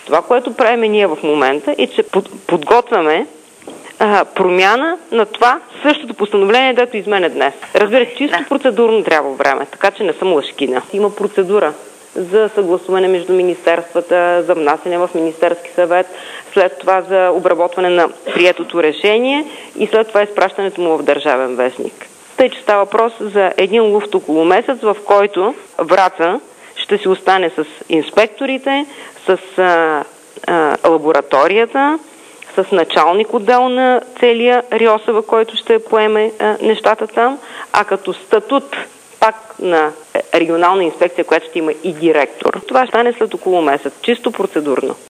Това, което правим ние в момента, е, че подготвяме промяна на това същото постановление, дето изменя днес. Разбира се, чисто процедурно трябва време, така че не съм лъжкина. Има процедура за съгласуване между министерствата, за внасяне в Министерски съвет, след това за обработване на приетото решение и след това изпращането му в Държавен вестник. Тъй, че става въпрос за един луфт около месец, в който Враца ще си остане с инспекторите, с лабораторията, с началник отдел на целия РИОСВ, който ще поеме нещата там, а като статут пак на регионална инспекция, която ще има и директор. Това ще стане след около месец, чисто процедурно.